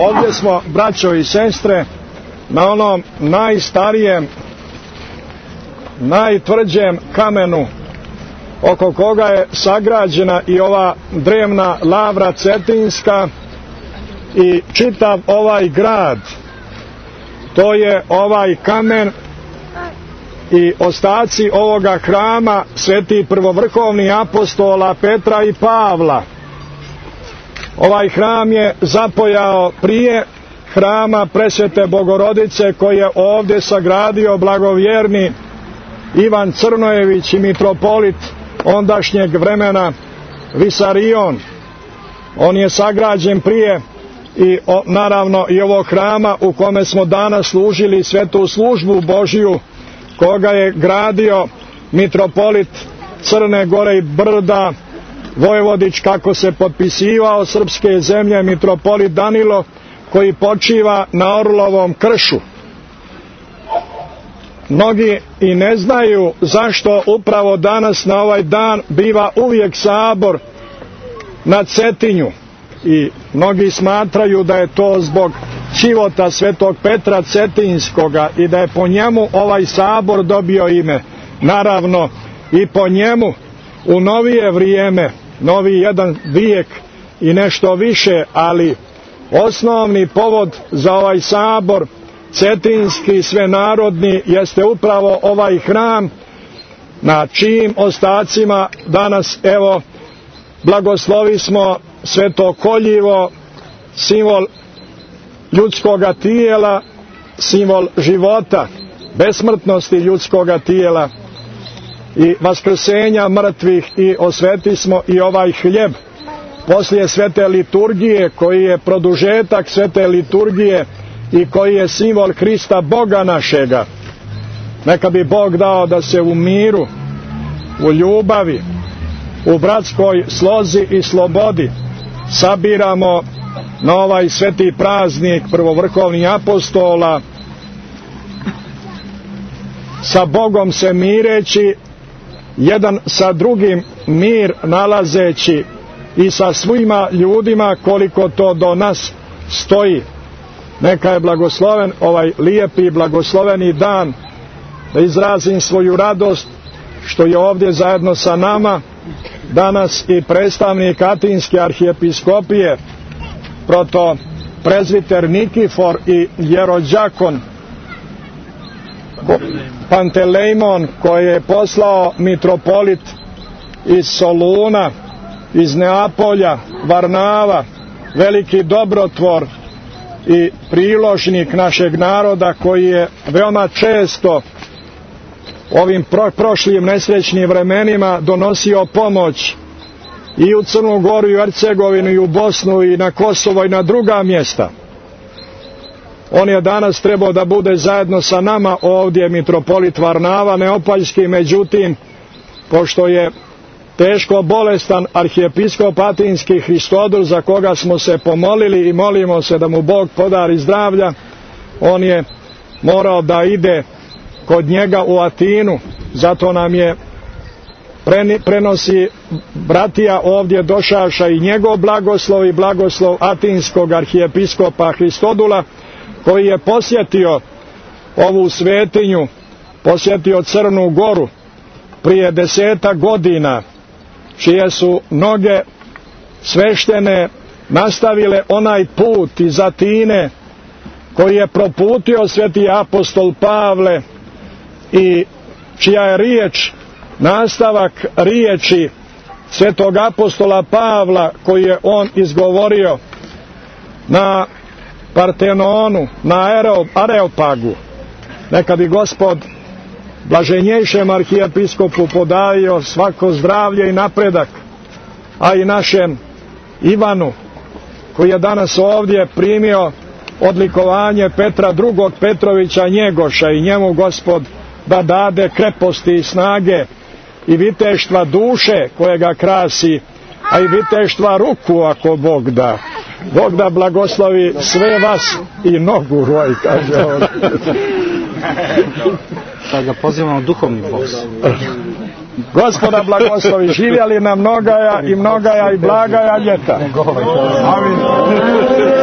Ovdje smo, braćo i sestre, na onom najstarijem, najtvrđem kamenu oko koga je sagrađena i ova drevna lavra Cetinska i čitav ovaj grad. To je ovaj kamen i ostaci ovoga hrama sveti prvovrhovni apostola Petra i Pavla. Ovaj hram je zapojao prije hrama Presvete Bogorodice koji je ovdje sagradio blagovjerni Ivan Crnojević i mitropolit ondašnjeg vremena Visarion. On je sagrađen prije i naravno i ovog hrama u kome smo danas služili svetu službu Božiju, koga je gradio mitropolit Crne Gore i Brda Vojvodić, kako se potpisivao srpske zemlje, mitropolit Danilo, koji počiva na Orlovom kršu. Mnogi i ne znaju zašto upravo danas na ovaj dan biva uvijek sabor na Cetinju, i mnogi smatraju da je to zbog čivota svetog Petra Cetinskoga i da je po njemu ovaj sabor dobio ime. Naravno i po njemu u novije vrijeme, novi jedan vijek i nešto više, ali osnovni povod za ovaj sabor cetinski svenarodni jeste upravo ovaj hram, na čijim ostacima danas evo blagoslovi smo sveto koljivo, simbol ljudskoga tijela, simbol života, besmrtnosti ljudskoga tijela i vaskrsenja mrtvih, i osveti smo i ovaj hljeb poslije svete liturgije koji je produžetak svete liturgije i koji je simbol Hrista Boga našega. Neka bi Bog dao da se u miru, u ljubavi, u bratskoj slozi i slobodi sabiramo na ovaj sveti praznik prvovrhovnih apostola, sa Bogom se mireći, jedan sa drugim mir nalazeći i sa svima ljudima koliko to do nas stoji. Neka je blagosloven ovaj lijepi blagosloveni dan, da izrazim svoju radost što je ovdje zajedno sa nama danas i predstavnik Atinske arhijepiskopije protoprezviter Nikifor i jerođakon Pantelejmon, koji je poslao mitropolit iz Soluna, iz Neapolja, Varnava, veliki dobrotvor i priložnik našeg naroda, koji je veoma često ovim prošlim nesrećnim vremenima donosio pomoć i u Crnu Goru i u Hercegovinu i u Bosnu i na Kosovo i na druga mjesta. On je danas trebao da bude zajedno sa nama ovdje, mitropolit Varnava Neopaljski, međutim pošto je teško bolestan arhijepiskop Atinski Hristodul, za koga smo se pomolili i molimo se da mu Bog podari zdravlja, on je morao da ide kod njega u Atinu, zato nam je prenosi bratija ovdje došaša i njegov blagoslov i blagoslov Atinskog arhijepiskopa Hristodula, koji je posjetio ovu svetinju, posjetio Crnu Goru prije 10 godina, čije su noge sveštene nastavile onaj put iz Atine koji je proputio sveti apostol Pavle i čija je riječ nastavak riječi svetog apostola Pavla koji je on izgovorio na Partenonu, na Areopagu. Neka bi Gospod blaženjejšem arhijepiskopu podario svako zdravlje i napredak, a i našem Ivanu, koji je danas ovdje primio odlikovanje Petra II. Petrovića Njegoša, i njemu Gospod da dade kreposti i snage i viteštva duše koje ga krasi, a i viteštva ruku ako Bog da. Bog da blagoslovi sve vas i nogu roj, kaže on. Da ga pozivamo duhovni boks. Gospoda blagoslovi, živjeli nam mnogaja i blagaja ljeta. Amin.